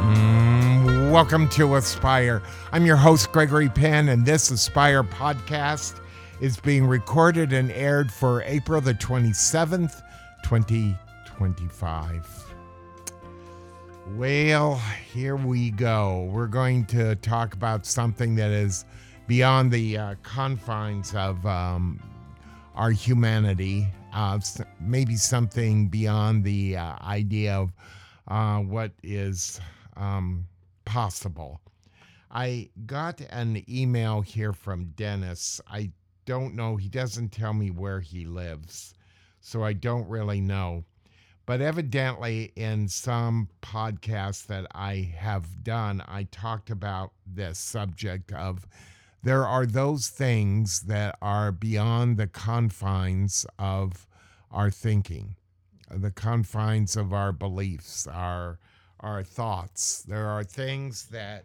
Welcome to Aspire. I'm your host, Gregory Penn, and this Aspire podcast is being recorded and aired for April the 27th, 2025. Well, here we go. We're going to talk about something that is beyond the confines of our humanity, maybe something beyond the idea of what is possible. I got an email here from Dennis. I don't know. He doesn't tell me where he lives, so I don't really know. But evidently, in some podcasts that I have done, I talked about this subject of there are those things that are beyond the confines of our thinking, the confines of our beliefs, our thoughts. There are things that,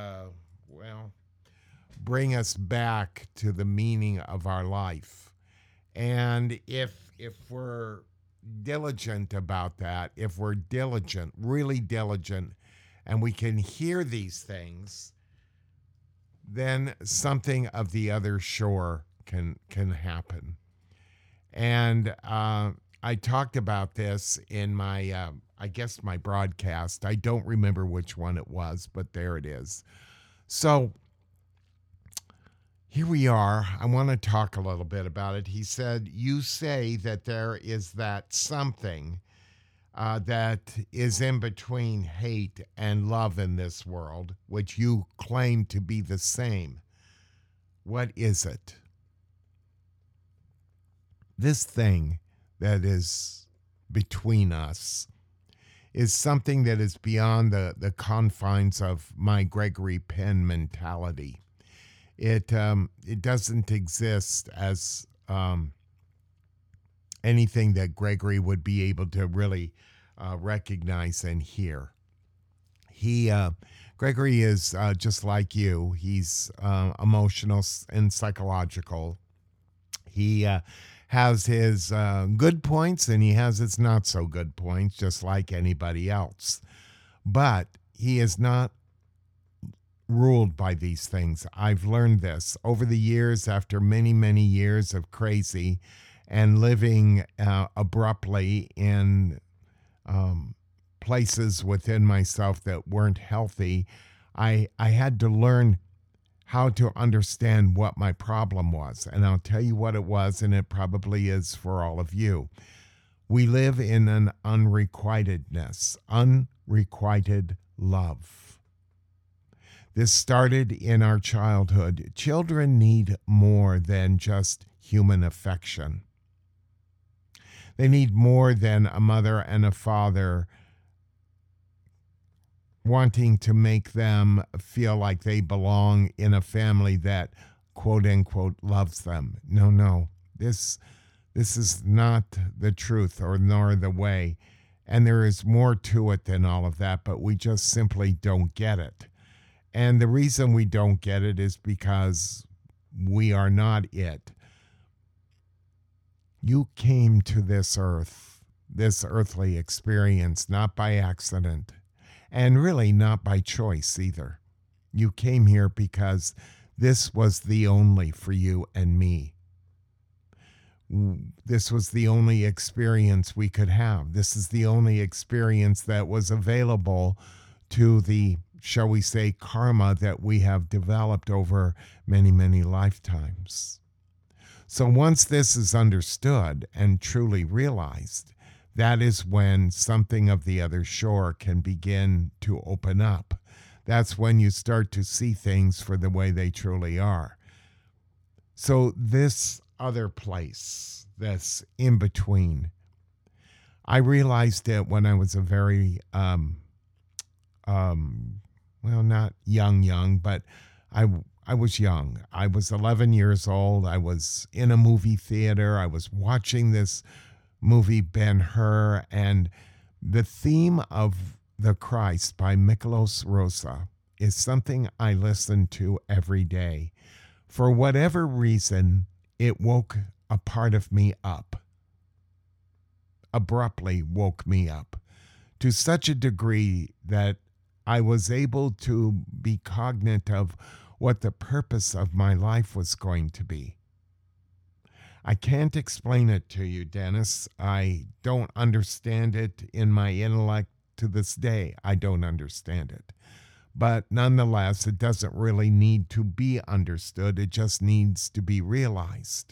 bring us back to the meaning of our life. And if we're diligent about that, if we're diligent, really diligent, and we can hear these things, then something of the other shore can happen. And I talked about this in my, my broadcast. I don't remember which one it was, but there it is. So here we are. I want to talk a little bit about it. He said, you say that there is that something that is in between hate and love in this world, which you claim to be the same. What is it? This thing that is between us is something that is beyond the confines of my Gregory Penn mentality. It doesn't exist as anything that Gregory would be able to really recognize and hear. Gregory is just like you. He's emotional and psychological. He has his good points and he has his not so good points, just like anybody else. But he is not ruled by these things. I've learned this over the years, after many, many years of crazy and living abruptly in places within myself that weren't healthy. I had to learn how to understand what my problem was. And I'll tell you what it was, and it probably is for all of you. We live in an unrequitedness, unrequited love. This started in our childhood. Children need more than just human affection. They need more than a mother and a father wanting to make them feel like they belong in a family that, quote unquote, loves them. No. This is not the truth nor the way. And there is more to it than all of that, but we just simply don't get it. And the reason we don't get it is because we are not it. You came to this earth, this earthly experience, not by accident, and really not by choice either. You came here because this was the only for you and me. This was the only experience we could have. This is the only experience that was available to the, shall we say, karma that we have developed over many, many lifetimes. So once this is understood and truly realized, that is when something of the other shore can begin to open up. That's when you start to see things for the way they truly are. So this other place, this in between, I realized it when I was a very, not young, but I was young. I was 11 years old. I was in a movie theater. I was watching this movie, Ben-Hur, and the theme of The Christ by Miklos Rozsa is something I listen to every day. For whatever reason, it woke a part of me up, abruptly woke me up to such a degree that I was able to be cognizant of what the purpose of my life was going to be. I can't explain it to you, Dennis. I don't understand it in my intellect to this day. I don't understand it. But nonetheless, it doesn't really need to be understood. It just needs to be realized.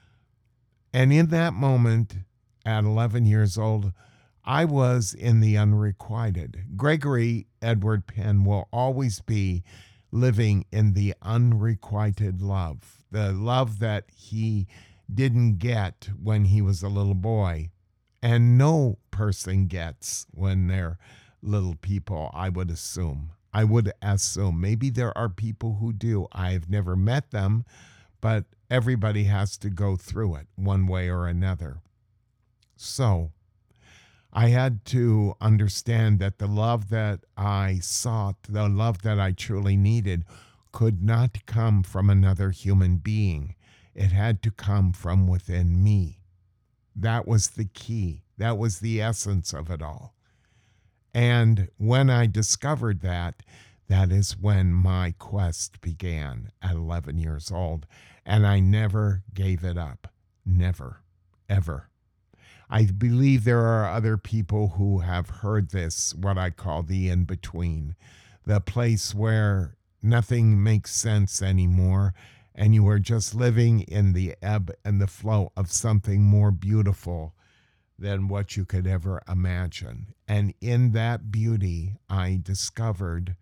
And in that moment, at 11 years old, I was in the unrequited. Gregory Edward Penn will always be living in the unrequited love, the love that he didn't get when he was a little boy, and no person gets when they're little people, I would assume. Maybe there are people who do. I've never met them, but everybody has to go through it one way or another. So I had to understand that the love that I sought, the love that I truly needed, could not come from another human being. It had to come from within me. That was the key. That was the essence of it all. And when I discovered that, that is when my quest began at 11 years old. And I never gave it up. Never, ever. I believe there are other people who have heard this, what I call the in-between, the place where nothing makes sense anymore, and you are just living in the ebb and the flow of something more beautiful than what you could ever imagine. And in that beauty, I discovered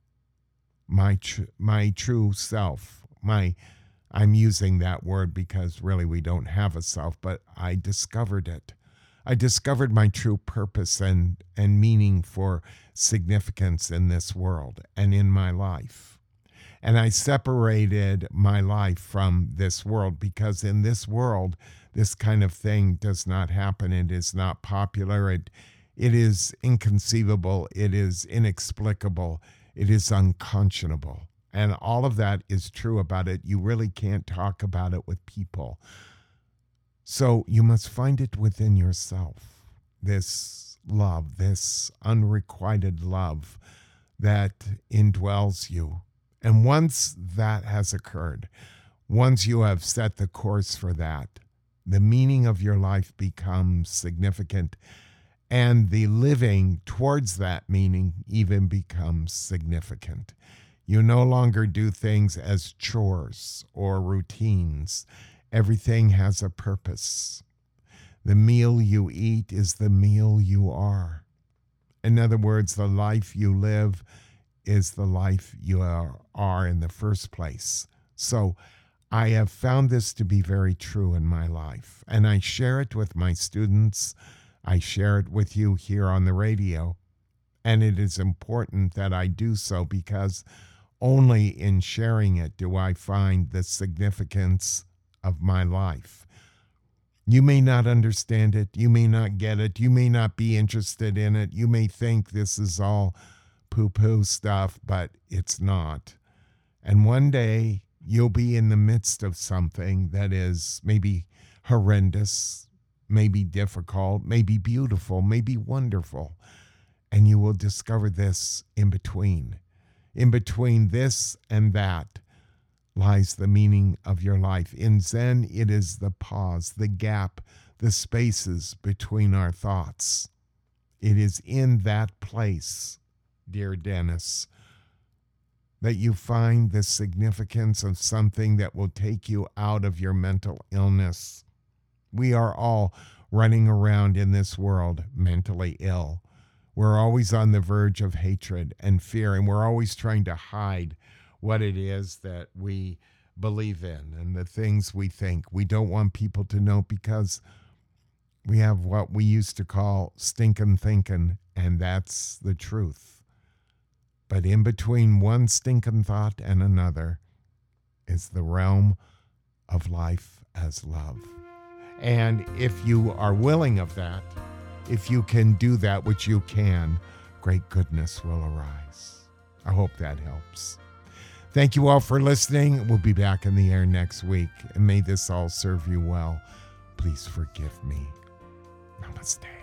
my true self. I'm using that word because really we don't have a self, but I discovered it. I discovered my true purpose and meaning for significance in this world and in my life. And I separated my life from this world because in this world, this kind of thing does not happen. It is not popular. It is inconceivable. It is inexplicable. It is unconscionable. And all of that is true about it. You really can't talk about it with people. So you must find it within yourself, this love, this unrequited love that indwells you. And once that has occurred, once you have set the course for that, the meaning of your life becomes significant, and the living towards that meaning even becomes significant. You no longer do things as chores or routines. Everything has a purpose. The meal you eat is the meal you are. In other words, the life you live is the life you are in the first place. So I have found this to be very true in my life, and I share it with my students. I share it with you here on the radio, and it is important that I do so because only in sharing it do I find the significance of my life. You may not understand it. You may not get it. You may not be interested in it. You may think this is all poo-poo stuff, but it's not. And one day you'll be in the midst of something that is maybe horrendous, maybe difficult, maybe beautiful, maybe wonderful. And you will discover this in between. In between this and that lies the meaning of your life. In Zen, it is the pause, the gap, the spaces between our thoughts. It is in that place, dear Dennis, that you find the significance of something that will take you out of your mental illness. We are all running around in this world mentally ill. We're always on the verge of hatred and fear, and we're always trying to hide what it is that we believe in and the things we think. We don't want people to know because we have what we used to call stinking thinking, and that's the truth. But in between one stinking thought and another is the realm of life as love. And if you are willing of that, if you can do that, which you can, great goodness will arise. I hope that helps. Thank you all for listening. We'll be back in the air next week, and may this all serve you well. Please forgive me. Namaste.